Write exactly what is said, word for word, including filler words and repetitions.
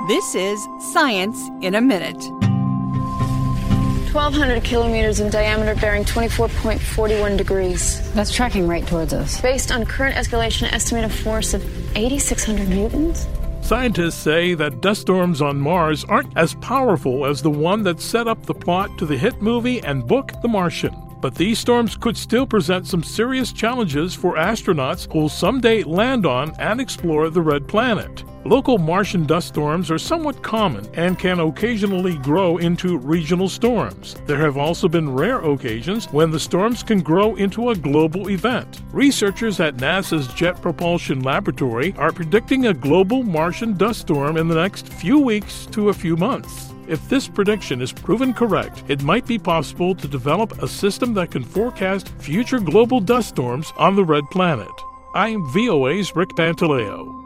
This is Science in a Minute. twelve hundred kilometers in diameter, bearing twenty-four point four one degrees. That's tracking right towards us. Based on current escalation, estimated force of eighty-six hundred newtons. Scientists say that dust storms on Mars aren't as powerful as the one that set up the plot to the hit movie and book The Martian. But these storms could still present some serious challenges for astronauts who will someday land on and explore the red planet. Local Martian dust storms are somewhat common and can occasionally grow into regional storms. There have also been rare occasions when the storms can grow into a global event. Researchers at NASA's Jet Propulsion Laboratory are predicting a global Martian dust storm in the next few weeks to a few months. If this prediction is proven correct, it might be possible to develop a system that can forecast future global dust storms on the red planet. I'm V O A's Rick Pantaleo.